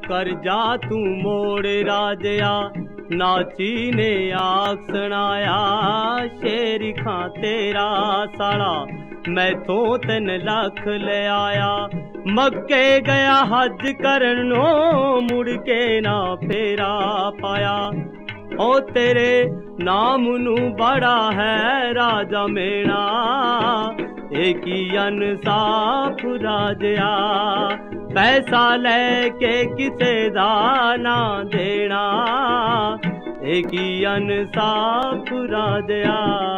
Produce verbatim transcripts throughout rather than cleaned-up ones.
कर जा तू मोड़ राजया। नाची ने आख सुनाया शेर खां तेरा साला मैं तो तीन लख ले आया। मक्के गया हज करनो मुड़ के ना फेरा पाया। ओ तेरे नाम नू बड़ा है राजा मेना एक ही अनसाफ राजया। पैसा लेके किसे दा ना देना एक ही अनसाफ राजया।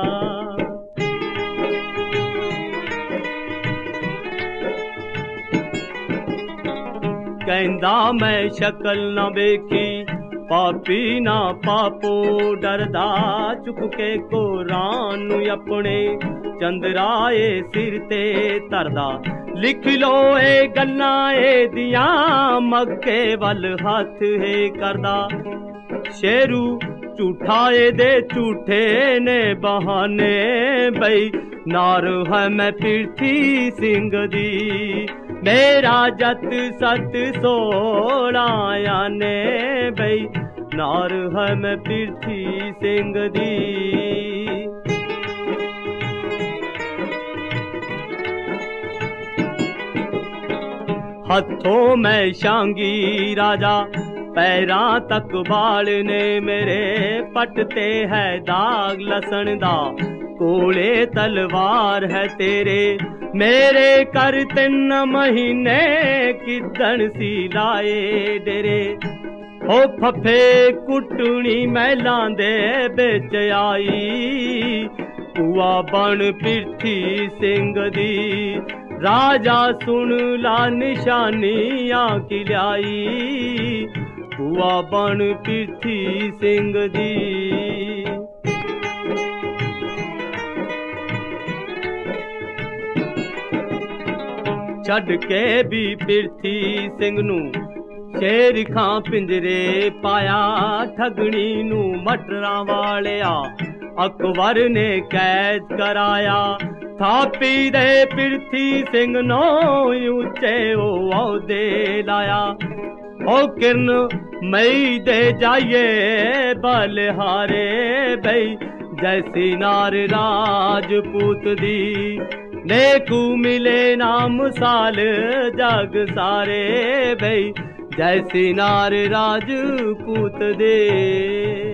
कहंदा मैं शक्ल ना वेखी पापी ना पापो डरदा चुक के कुरान नू अपने चंद्राए सिर ते तरदा। लिख लो ए गन्ना ए दियां मक्के वल हथ है करदा। शेरू झूठा ए दे झूठे ने बहाने बई नार है मैं पृथ्वी सिंह दी। मेरा जत सत सोलह ने बई नार है मैं पृथ्वी सिंह दी। हथों में शांगी राजा पैरां तक बाल ने मेरे पटते है दाग लसन दा। कोले तलवार है तेरे मेरे कर तीन महीने किदन सी लाए डेरे। हो फफे कुटनी मैलां दे बिच आई पुआ बन पृथ्वी सिंह दी। राजा सुन ला निशानियां की ल्याई पुआ बन पृथ्वी सिंह दी। छड़ के भी पृथ्वी सिंह नू शेर खां पिंजरे पाया। ठगनी नू मटरां वालिया अकबर ने कैद कराया। थापी दे पृथ्वी सिंह नो उच्चे ओ औदे लाया। ओ किरण मई दे जाइए बलिहारे बई जैसी नार राजपूत दी। नेकू मिले नाम साल जग सारे बई जैसी नार राजपूत दे।